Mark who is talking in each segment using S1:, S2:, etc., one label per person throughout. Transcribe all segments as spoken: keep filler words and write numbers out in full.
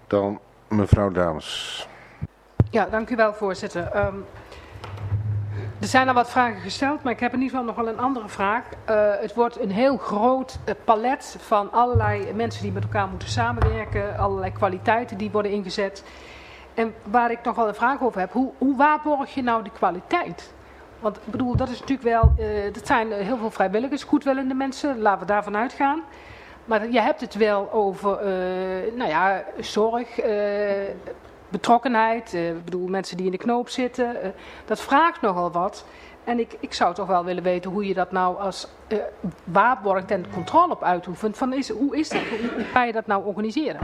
S1: Dan mevrouw Dames.
S2: Ja, dank u wel, voorzitter. Um, er zijn al wat vragen gesteld, maar ik heb in ieder geval nog wel een andere vraag. Uh, het wordt een heel groot uh, palet van allerlei mensen die met elkaar moeten samenwerken, allerlei kwaliteiten die worden ingezet. En waar ik nog wel een vraag over heb, hoe, hoe waarborg je nou die kwaliteit? Want ik bedoel, dat is natuurlijk wel, uh, dat zijn heel veel vrijwilligers, goedwillende mensen, laten we daarvan uitgaan. Maar je hebt het wel over, uh, nou ja, zorg, uh, betrokkenheid, uh, ik bedoel mensen die in de knoop zitten. Uh, dat vraagt nogal wat. En ik, ik zou toch wel willen weten hoe je dat nou als uh, waarborgt en controle op uitoefent. Van is, hoe is dat? Hoe, hoe ga je dat nou organiseren?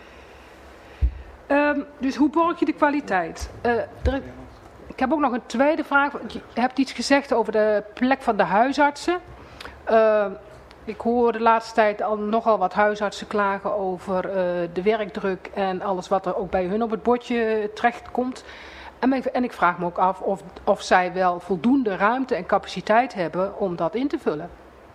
S2: Um, dus hoe borg je de kwaliteit? Uh, er, ik heb ook nog een tweede vraag. Je hebt iets gezegd over de plek van de huisartsen. Uh, ik hoor de laatste tijd al nogal wat huisartsen klagen over uh, de werkdruk en alles wat er ook bij hun op het bordje terechtkomt. En, en ik vraag me ook af of, of zij wel voldoende ruimte en capaciteit hebben om dat in te vullen.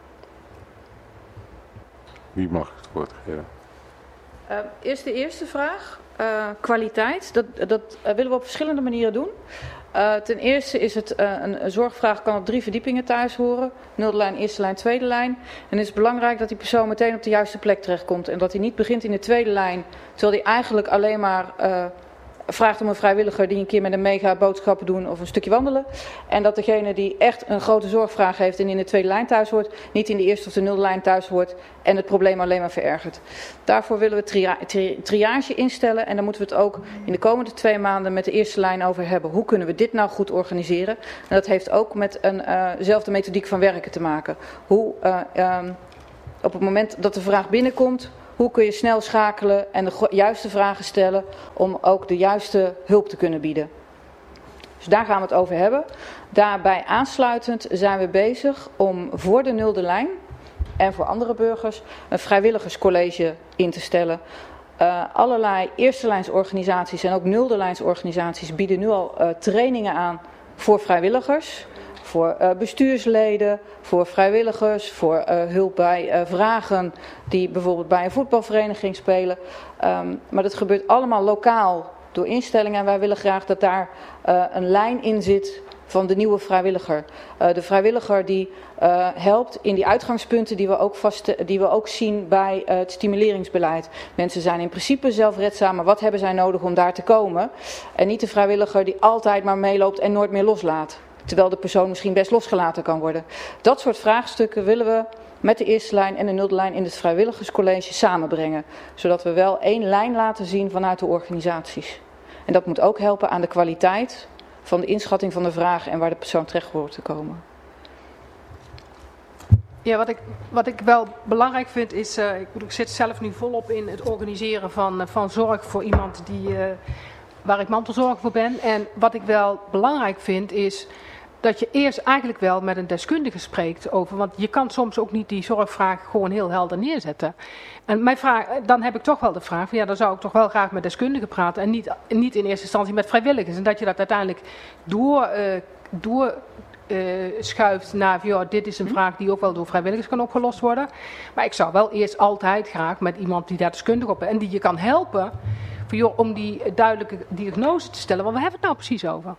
S1: Wie mag het woord geven?
S3: Uh, eerst de eerste vraag. Uh, kwaliteit. Dat, dat uh, willen we op verschillende manieren doen. Uh, ten eerste is het uh, een, een zorgvraag kan op drie verdiepingen thuis horen. Nulde lijn, eerste lijn, tweede lijn. En het is belangrijk dat die persoon meteen op de juiste plek terechtkomt. En dat hij niet begint in de tweede lijn, terwijl hij eigenlijk alleen maar uh, vraagt om een vrijwilliger die een keer met hem mee gaat boodschappen doen of een stukje wandelen. En dat degene die echt een grote zorgvraag heeft en in de tweede lijn thuis hoort, niet in de eerste of de nulde lijn thuis hoort en het probleem alleen maar verergert. Daarvoor willen we tria tri triage instellen en daar moeten we het ook in de komende twee maanden met de eerste lijn over hebben. Hoe kunnen we dit nou goed organiseren? En dat heeft ook met eenzelfde uh, methodiek van werken te maken. Hoe uh, um, op het moment dat de vraag binnenkomt, hoe kun je snel schakelen en de juiste vragen stellen om ook de juiste hulp te kunnen bieden. Dus daar gaan we het over hebben. Daarbij aansluitend zijn we bezig om voor de nulde lijn en voor andere burgers een vrijwilligerscollege in te stellen. Uh, allerlei eerste lijnsorganisaties en ook nulde lijnsorganisaties bieden nu al uh, trainingen aan voor vrijwilligers. Voor uh, bestuursleden, voor vrijwilligers, voor uh, hulp bij uh, vragen die bijvoorbeeld bij een voetbalvereniging spelen. Um, maar dat gebeurt allemaal lokaal door instellingen en wij willen graag dat daar uh, een lijn in zit van de nieuwe vrijwilliger. Uh, de vrijwilliger die uh, helpt in die uitgangspunten die we ook, vast, die we ook zien bij uh, het stimuleringsbeleid. Mensen zijn in principe zelfredzaam, maar wat hebben zij nodig om daar te komen? En niet de vrijwilliger die altijd maar meeloopt en nooit meer loslaat. Terwijl de persoon misschien best losgelaten kan worden. Dat soort vraagstukken willen we met de eerste lijn en de nulde lijn in het vrijwilligerscollege samenbrengen. Zodat we wel één lijn laten zien vanuit de organisaties. En dat moet ook helpen aan de kwaliteit van de inschatting van de vraag en waar de persoon terecht hoort te komen.
S2: Ja, wat ik, wat ik wel belangrijk vind is, uh, ik, ik zit zelf nu volop in het organiseren van, uh, van zorg voor iemand die, uh, waar ik mantelzorger voor ben. En wat ik wel belangrijk vind is dat je eerst eigenlijk wel met een deskundige spreekt over, want je kan soms ook niet die zorgvraag gewoon heel helder neerzetten. En mijn vraag, dan heb ik toch wel de vraag van ja, dan zou ik toch wel graag met deskundigen praten en niet, niet in eerste instantie met vrijwilligers. En dat je dat uiteindelijk door, uh, door uh, schuift naar, ja, dit is een vraag die ook wel door vrijwilligers kan opgelost worden. Maar ik zou wel eerst altijd graag met iemand die daar deskundig op is en die je kan helpen voor, joh, om die duidelijke diagnose te stellen. Want waar hebben we het nou precies over?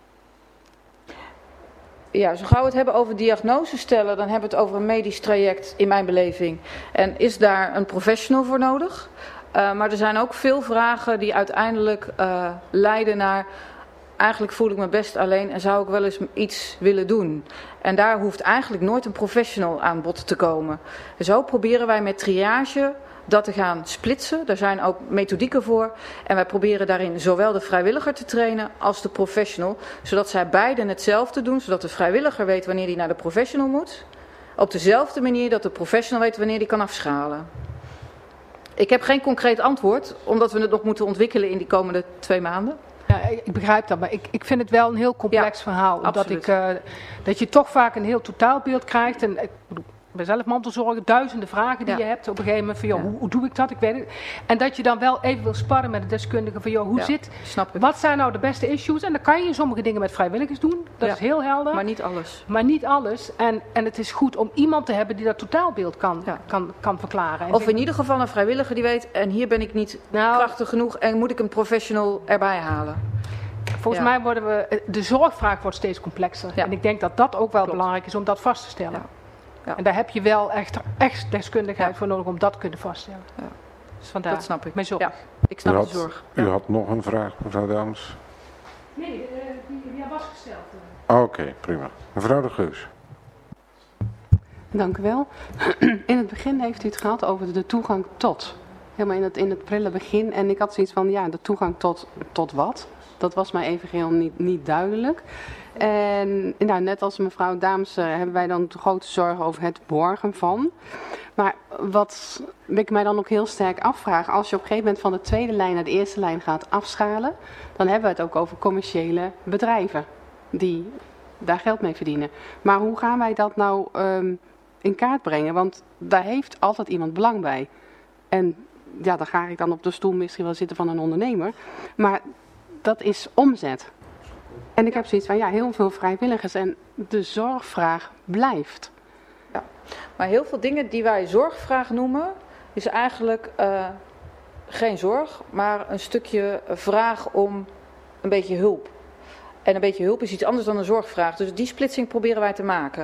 S3: Ja, zo gauw we het hebben over diagnose stellen, dan hebben we het over een medisch traject in mijn beleving. En is daar een professional voor nodig? Uh, maar er zijn ook veel vragen die uiteindelijk uh, leiden naar, eigenlijk voel ik me best alleen en zou ik wel eens iets willen doen. En daar hoeft eigenlijk nooit een professional aan bod te komen. En zo proberen wij met triage dat te gaan splitsen. Daar zijn ook methodieken voor. En wij proberen daarin zowel de vrijwilliger te trainen als de professional. Zodat zij beiden hetzelfde doen. Zodat de vrijwilliger weet wanneer hij naar de professional moet. Op dezelfde manier dat de professional weet wanneer hij kan afschalen. Ik heb geen concreet antwoord. Omdat we het nog moeten ontwikkelen in die komende twee maanden.
S2: Ja, ik begrijp dat, maar ik, ik vind het wel een heel complex ja, verhaal. Omdat ik, uh, dat je toch vaak een heel totaalbeeld krijgt. En ik bedoel, ben zelf mantelzorger, duizenden vragen die
S3: Ja.
S2: je hebt op een gegeven moment van, joh,
S3: Ja.
S2: hoe, hoe doe ik dat? Ik weet het. En dat je dan wel even wil sparren met de deskundige van, joh, hoe
S3: Ja,
S2: zit,
S3: snap ik.
S2: wat zijn nou de beste issues? En dan kan je sommige dingen met vrijwilligers doen, dat
S3: Ja.
S2: is heel helder.
S3: Maar niet alles.
S2: Maar niet alles. En, en het is goed om iemand te hebben die dat totaalbeeld kan,
S3: Ja.
S2: kan, kan verklaren. En
S3: Of
S2: zeg-
S3: in ieder geval een vrijwilliger die weet, en hier ben ik niet
S2: Nou,
S3: krachtig genoeg en moet ik een professional erbij halen.
S2: volgens
S3: Ja.
S2: mij worden we, de zorgvraag wordt steeds complexer.
S3: Ja.
S2: En ik denk dat dat ook wel
S3: Klopt.
S2: belangrijk is om dat vast te stellen.
S3: Ja. Ja.
S2: En daar heb je wel echt, echt deskundigheid
S3: Ja.
S2: voor nodig om dat te kunnen vaststellen.
S3: Ja.
S2: Dus vandaar
S3: Dat snap ik.
S2: mijn zorg.
S3: Ja. Ik
S1: U
S3: snap de
S1: had,
S3: zorg.
S1: u
S3: Ja.
S1: had nog een vraag, mevrouw Dames?
S2: Nee, die, die was gesteld.
S1: Oké, okay, prima. Mevrouw de Geus.
S4: Dank u wel. In het begin heeft u het gehad over de toegang tot. Helemaal in het, in het prille begin. En ik had zoiets van, ja, de toegang tot, tot wat? Dat was mij even geheel niet, niet duidelijk. En nou, net als mevrouw Daams uh, hebben wij dan grote zorgen over het borgen van. Maar wat ik mij dan ook heel sterk afvraag, als je op een gegeven moment van de tweede lijn naar de eerste lijn gaat afschalen, dan hebben we het ook over commerciële bedrijven die daar geld mee verdienen. Maar hoe gaan wij dat nou um, in kaart brengen? Want daar heeft altijd iemand belang bij. En ja, dan ga ik dan op de stoel misschien wel zitten van een ondernemer. Maar dat is omzet. En ik heb zoiets van, ja, heel veel vrijwilligers en de zorgvraag blijft.
S3: Ja. Maar heel veel dingen die wij zorgvraag noemen, is eigenlijk uh, geen zorg, maar een stukje vraag om een beetje hulp. En een beetje hulp is iets anders dan een zorgvraag. Dus die splitsing proberen wij te maken.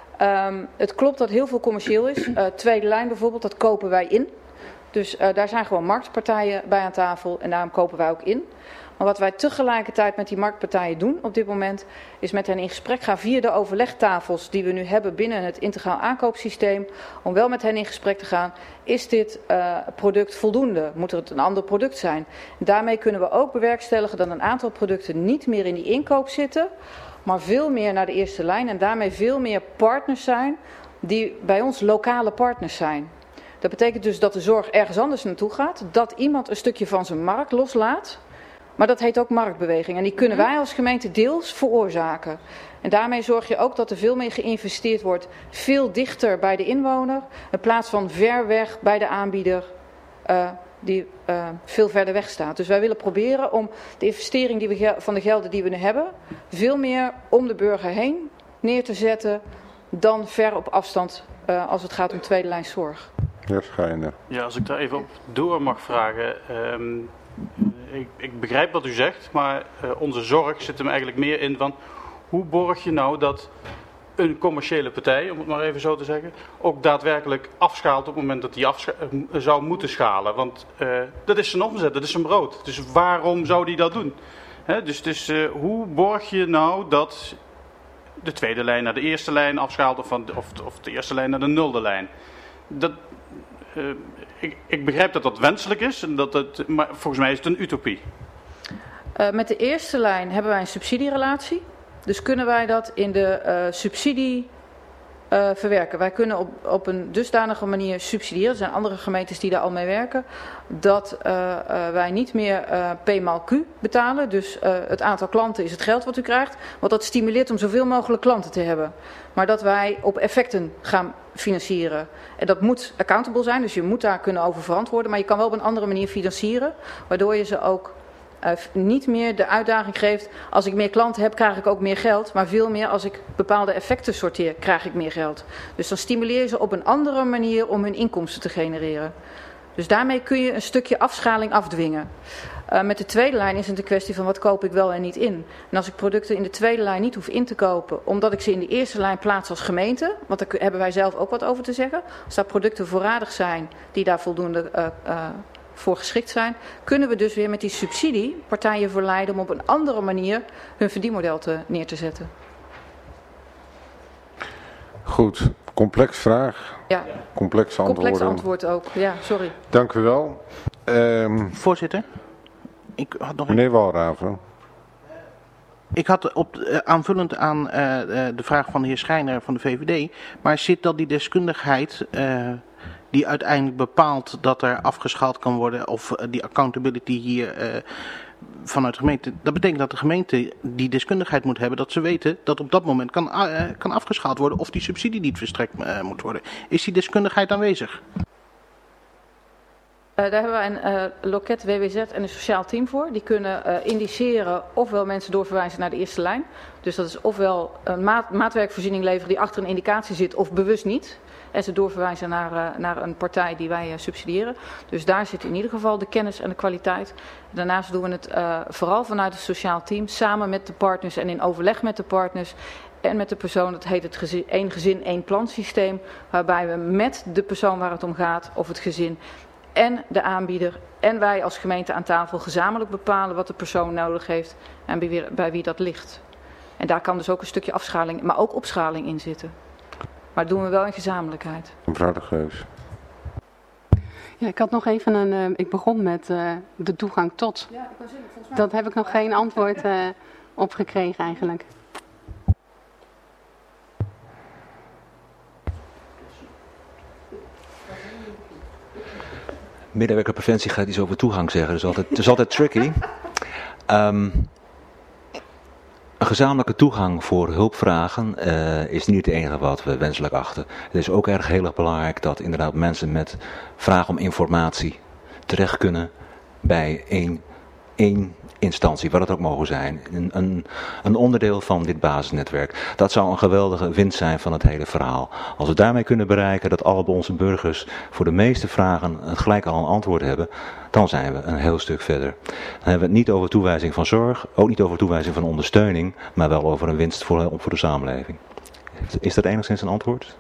S3: Um, het klopt dat heel veel commercieel is. Uh, tweede lijn bijvoorbeeld, dat kopen wij in. Dus uh, daar zijn gewoon marktpartijen bij aan tafel en daarom kopen wij ook in. Maar wat wij tegelijkertijd met die marktpartijen doen op dit moment, is met hen in gesprek gaan via de overlegtafels die we nu hebben binnen het integraal aankoopsysteem. Om wel met hen in gesprek te gaan, is dit uh, product voldoende? Moet het een ander product zijn? En daarmee kunnen we ook bewerkstelligen dat een aantal producten niet meer in die inkoop zitten, maar veel meer naar de eerste lijn en daarmee veel meer partners zijn die bij ons lokale partners zijn. Dat betekent dus dat de zorg ergens anders naartoe gaat, dat iemand een stukje van zijn markt loslaat. Maar dat heet ook marktbeweging en die kunnen wij als gemeente deels veroorzaken. En daarmee zorg je ook dat er veel meer geïnvesteerd wordt, veel dichter bij de inwoner, in plaats van ver weg bij de aanbieder uh, die uh, veel verder weg staat. Dus wij willen proberen om de investering die we van de gelden die we nu hebben, veel meer om de burger heen neer te zetten dan ver op afstand uh, als het gaat om tweede lijn zorg.
S1: Ja, Schijner.
S5: Ja, als ik daar even op door mag vragen. Um, ik, ik begrijp wat u zegt, maar uh, onze zorg zit hem eigenlijk meer in van hoe borg je nou dat een commerciële partij, om het maar even zo te zeggen, ook daadwerkelijk afschaalt op het moment dat hij afscha- zou moeten schalen. Want uh, dat is zijn omzet, dat is zijn brood. Dus waarom zou hij dat doen? He, dus dus uh, hoe borg je nou dat de tweede lijn naar de eerste lijn afschaalt of, van, of, of de eerste lijn naar de nulde lijn? Dat... Uh, ik, ik begrijp dat dat wenselijk is, en dat het, maar volgens mij is het een utopie.
S3: Uh, met de eerste lijn hebben wij een subsidierelatie. Dus kunnen wij dat in de uh, subsidie uh, verwerken. Wij kunnen op, op een dusdanige manier subsidiëren. Er zijn andere gemeentes die daar al mee werken. Dat uh, uh, wij niet meer uh, P maal Q betalen. Dus uh, het aantal klanten is het geld wat u krijgt. Want dat stimuleert om zoveel mogelijk klanten te hebben. Maar dat wij op effecten gaan financieren. En dat moet accountable zijn. Dus je moet daar kunnen over verantwoorden. Maar je kan wel op een andere manier financieren. Waardoor je ze ook uh, niet meer de uitdaging geeft. Als ik meer klanten heb, krijg ik ook meer geld. Maar veel meer als ik bepaalde effecten sorteer, krijg ik meer geld. Dus dan stimuleer je ze op een andere manier om hun inkomsten te genereren. Dus daarmee kun je een stukje afschaling afdwingen. Uh, met de tweede lijn is het een kwestie van wat koop ik wel en niet in. En als ik producten in de tweede lijn niet hoef in te kopen, omdat ik ze in de eerste lijn plaats als gemeente, want daar hebben wij zelf ook wat over te zeggen. Als daar producten voorradig zijn die daar voldoende uh, uh, voor geschikt zijn, kunnen we dus weer met die subsidie partijen verleiden om op een andere manier hun verdienmodel te, neer te zetten.
S1: Goed, complex vraag.
S3: Ja,
S1: complex antwoord.
S3: complex antwoord ook. Ja, sorry.
S1: Dank u wel. Um,
S6: Voorzitter, ik had nog
S1: meneer Walraven.
S6: Ik had op, uh, aanvullend aan uh, uh, de vraag van de heer Schijner van de V V D, maar zit dat die deskundigheid uh, die uiteindelijk bepaalt dat er afgeschaald kan worden of uh, die accountability hier uh, vanuit de gemeente, dat betekent dat de gemeente die deskundigheid moet hebben, dat ze weten dat op dat moment kan, uh, kan afgeschaald worden of die subsidie niet verstrekt uh, moet worden. Is die deskundigheid aanwezig?
S3: Uh, daar hebben wij een uh, loket W W Z en een sociaal team voor. Die kunnen uh, indiceren ofwel mensen doorverwijzen naar de eerste lijn. Dus dat is ofwel een maat, maatwerkvoorziening leveren die achter een indicatie zit of bewust niet. En ze doorverwijzen naar, uh, naar een partij die wij uh, subsidiëren. Dus daar zit in ieder geval de kennis en de kwaliteit. Daarnaast doen we het uh, vooral vanuit het sociaal team, samen met de partners en in overleg met de partners. En met de persoon, dat heet het gezin, één gezin, één plan systeem. Waarbij we met de persoon waar het om gaat, of het gezin en de aanbieder en wij als gemeente aan tafel gezamenlijk bepalen wat de persoon nodig heeft en bij wie, bij wie dat ligt. En daar kan dus ook een stukje afschaling, maar ook opschaling in zitten. Maar dat doen we wel in gezamenlijkheid.
S1: Mevrouw de Geus.
S4: Ja, ik had nog even een, uh, ik begon met uh, de toegang tot.
S3: Ja, ik kan zeggen, volgens mij...
S4: Dat heb ik nog geen antwoord uh, op gekregen eigenlijk.
S7: Medewerkerpreventie gaat iets over toegang zeggen, dus altijd, het is altijd tricky. Um, een gezamenlijke toegang voor hulpvragen uh, is niet het enige wat we wenselijk achten. Het is ook erg heel erg belangrijk dat inderdaad mensen met vragen om informatie terecht kunnen bij één, één instantie, wat het ook mogen zijn. Een, een, een onderdeel van dit basisnetwerk. Dat zou een geweldige winst zijn van het hele verhaal. Als we daarmee kunnen bereiken dat alle onze burgers voor de meeste vragen gelijk al een antwoord hebben, dan zijn we een heel stuk verder. Dan hebben we het niet over toewijzing van zorg, ook niet over toewijzing van ondersteuning, maar wel over een winst voor, voor de samenleving. Is dat enigszins een antwoord?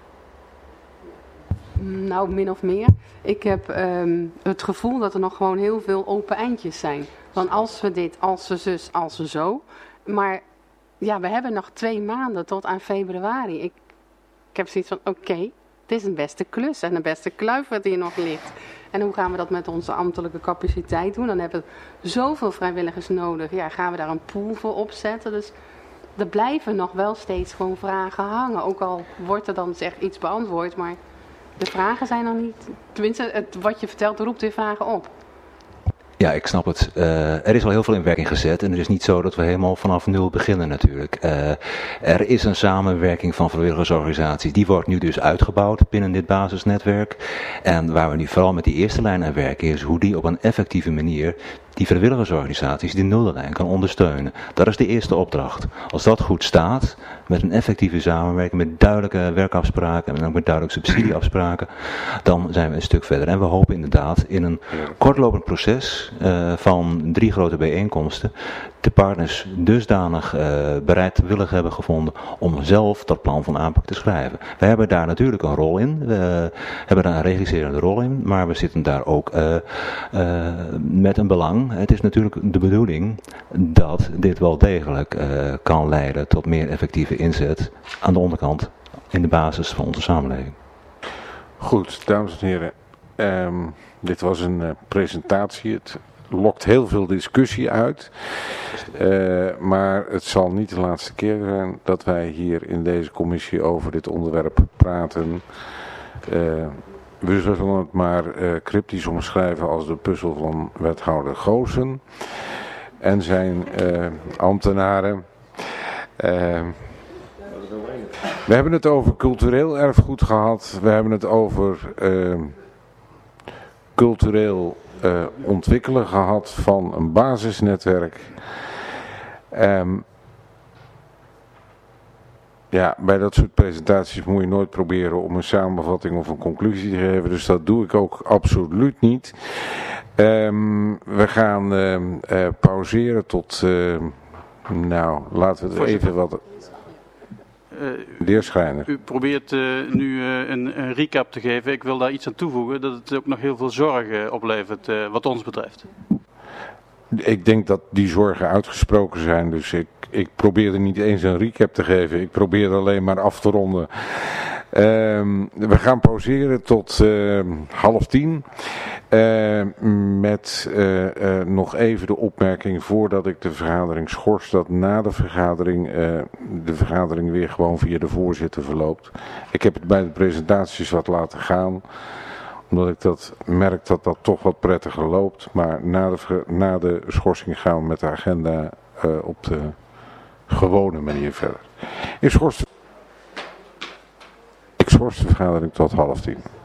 S4: Nou, min of meer. Ik heb um, het gevoel dat er nog gewoon heel veel open eindjes zijn. Van als we dit, als we zus, als we zo. Maar ja, we hebben nog twee maanden tot aan februari. Ik, ik heb zoiets van, oké, okay, het is een beste klus en een beste kluif wat hier nog ligt. En hoe gaan we dat met onze ambtelijke capaciteit doen? Dan hebben we zoveel vrijwilligers nodig. Ja, gaan we daar een pool voor opzetten? Dus er blijven nog wel steeds gewoon vragen hangen. Ook al wordt er dan zeg iets beantwoord, maar de vragen zijn nog niet... Tenminste, het, wat je vertelt roept weer vragen op.
S7: Ja, ik snap het. Uh, er is al heel veel in werking gezet en het is niet zo dat we helemaal vanaf nul beginnen natuurlijk. Uh, er is een samenwerking van vrijwilligersorganisaties, die wordt nu dus uitgebouwd binnen dit basisnetwerk. En waar we nu vooral met die eerste lijn aan werken is hoe die op een effectieve manier die vrijwilligersorganisaties die nullenlijn kan ondersteunen. Dat is de eerste opdracht. Als dat goed staat, met een effectieve samenwerking, met duidelijke werkafspraken en ook met duidelijke subsidieafspraken, dan zijn we een stuk verder. En we hopen inderdaad in een kortlopend proces uh, van drie grote bijeenkomsten de partners dusdanig uh, bereidwillig hebben gevonden om zelf dat plan van aanpak te schrijven. We hebben daar natuurlijk een rol in, we hebben daar een regisserende rol in, maar we zitten daar ook uh, uh, met een belang. Het is natuurlijk de bedoeling dat dit wel degelijk uh, kan leiden tot meer effectieve inzet aan de onderkant in de basis van onze samenleving.
S1: Goed, dames en heren. Um, dit was een uh, presentatie. Het lokt heel veel discussie uit. Uh, maar het zal niet de laatste keer zijn dat wij hier in deze commissie over dit onderwerp praten. Uh, We zullen het maar uh, cryptisch omschrijven als de puzzel van wethouder Goosen en zijn uh, ambtenaren. Uh, we hebben het over cultureel erfgoed gehad. We hebben het over uh, cultureel uh, ontwikkelen gehad van een basisnetwerk. Um, Ja, bij dat soort presentaties moet je nooit proberen om een samenvatting of een conclusie te geven. Dus dat doe ik ook absoluut niet. Um, we gaan uh, uh, pauzeren tot, uh, nou, laten we het even wat... De heer Schijner.
S5: U probeert uh, nu uh, een, een recap te geven. Ik wil daar iets aan toevoegen, dat het ook nog heel veel zorgen oplevert uh, wat ons betreft.
S1: Ik denk dat die zorgen uitgesproken zijn, dus ik, ik probeerde niet eens een recap te geven. Ik probeerde alleen maar af te ronden Um, we gaan pauzeren tot uh, half tien. Uh, met uh, uh, nog even de opmerking voordat ik de vergadering schors. Dat na de vergadering uh, de vergadering weer gewoon via de voorzitter verloopt. Ik heb het bij de presentaties wat laten gaan. Omdat ik dat merk dat dat toch wat prettiger loopt. Maar na de, na de schorsing gaan we met de agenda uh, op de gewone manier verder. Ik schors, ik schors de vergadering tot half tien.